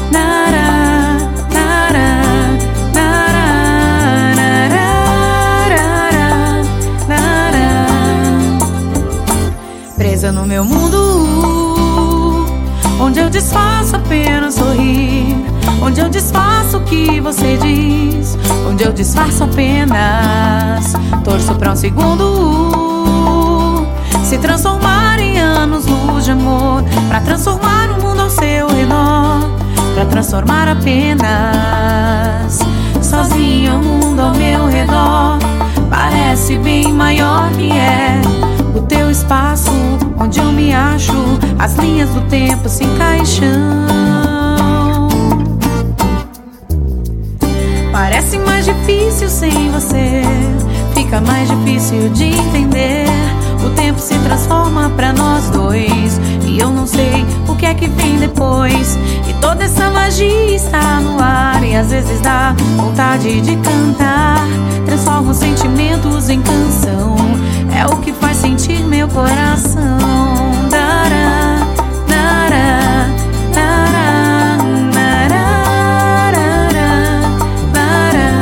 nará, nará, nará, nará, nará. Presa no meu mundo, onde eu disfarço apenas sorrir, onde eu disfarço o que você diz, onde eu disfarço apenas torço pra um segundo se transformar em anos-luz de amor, pra transformar o mundo ao seu redor, pra transformar apenas sozinho o mundo ao meu redor. Parece bem maior que é o teu espaço, onde eu me acho, as linhas do tempo se encaixam. Parece mais difícil sem você, fica mais difícil de entender. O tempo se transforma pra nós dois e eu não sei o que é que vem depois. E toda essa magia está no ar e às vezes dá vontade de cantar. Transforma os sentimentos em canção, é o que faz sentir meu coração. Dará, dará, dará, dará, dará.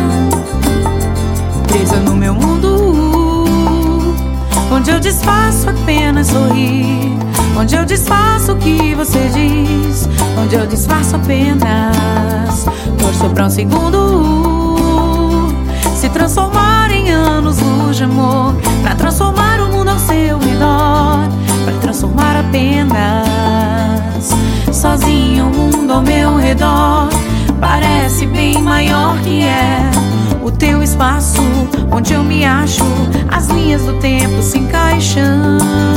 Presa no meu mundo, onde eu disfarço apenas sorrir, onde eu disfarço o que você diz, onde eu disfarço apenas torço pra um segundo se transformar em anos-luz de amor, pra transformar o mundo ao seu redor, pra transformar apenas sozinho o mundo ao meu redor. Parece bem maior que é o teu espaço, onde eu me acho, as linhas do tempo se encaixam.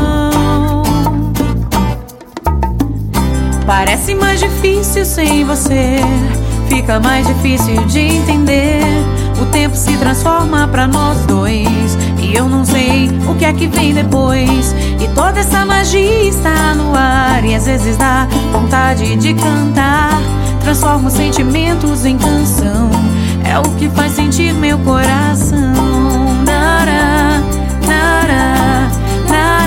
Parece mais difícil sem você, fica mais difícil de entender. O tempo se transforma pra nós dois e eu não sei o que é que vem depois. E toda essa magia está no ar e às vezes dá vontade de cantar. Transforma os sentimentos em canção, é o que faz sentir meu coração. Nará, nará, nará.